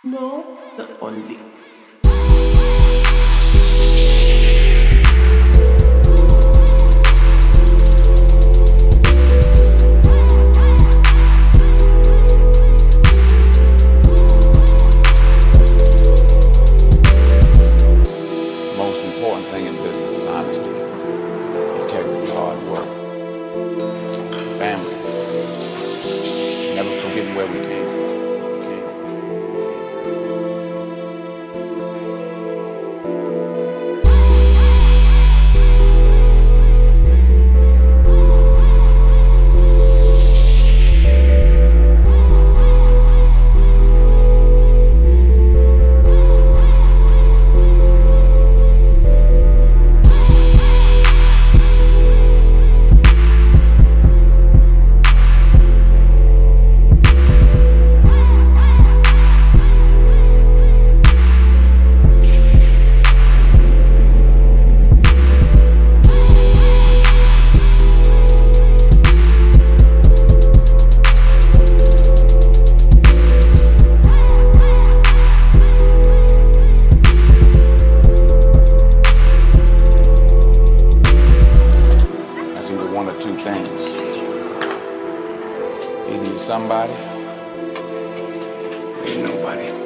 No, the only. Most important thing in business is honesty, integrity, hard work, family. Never forgetting where we came from. That's either one or two things. Either you're somebody, or you're nobody.